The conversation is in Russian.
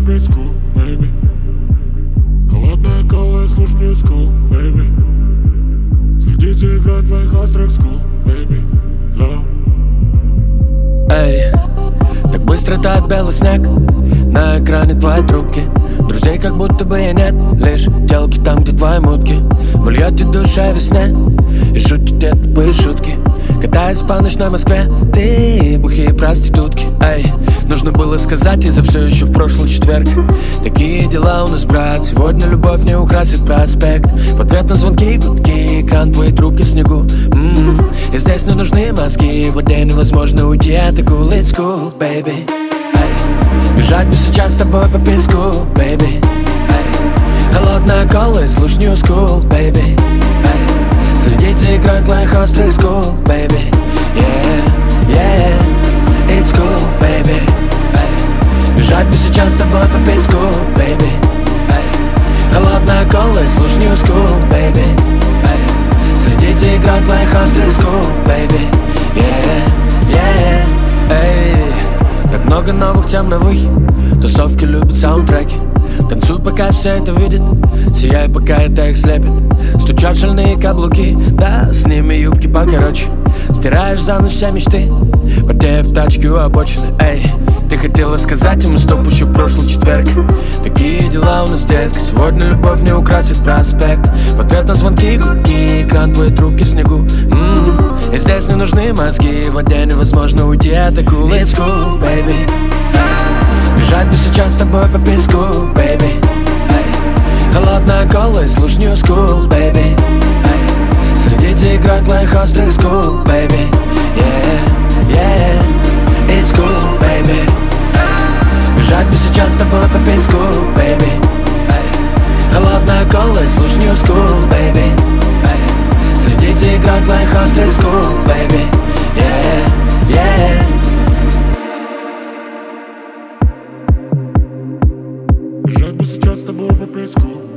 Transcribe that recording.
попить скул, baby. Холодная кола, слушь new school, baby. Следить за игрой твоих острых скул, baby. Love. Эй, так быстро тает белый снег на экране твоей трубки. Друзей как будто бы и нет, лишь телки там, где твои мутки. Вы льете душа весне и шутите тупые шутки. Катаясь по ночной Москве, ты бухие проститутки. Эй, нужно было сказать, и за все еще в прошлый четверг. Такие дела у нас, брат, сегодня любовь не украсит проспект. В ответ на звонки, гудки, экран твоей трубки в снегу. И здесь не нужны мозги, в воде невозможно уйти от игул. It's cool, baby. Бежать бы сейчас с тобой по песку, baby. Холодная кола и слушь new school, baby. Следить за игрой твоих острых скул, baby. Yeah, yeah, it's cool, baby. Бежать бы сейчас с тобой по песку, baby. Холодная кола и слушь new school, baby. Следить за игрой твоих острых скул, baby. Yeah, yeah. Эй, так много новых тем новых. Тусовки любят саундтреки. Танцуй, пока все это видят. Сияй, пока это их слепит. Стучат шальные каблуки, да, с ними юбки покороче. Стираешь за ночь все мечты, потея в тачке у обочины. Эй, ты хотела сказать ему стоп еще в прошлый четверг. Такие дела у нас, детка, сегодня любовь не украсит проспект. В ответ на звонки, гудки, экран твоей трубки в снегу. И здесь не нужны мозги, в воде невозможно уйти от акул. It's cool, baby. Бежать бы сейчас с тобой по песку, baby. Холодная кола и слушь new school, baby. Следить за игрой твоих острых скул, baby. Yeah, yeah, it's cool, baby. Бежать бы сейчас с тобой по песку, baby. Холодная кола и слушь new school, baby. Следить за игрой твоих острых скул, baby. Yeah, yeah. Бежать бы сейчас с тобой по песку.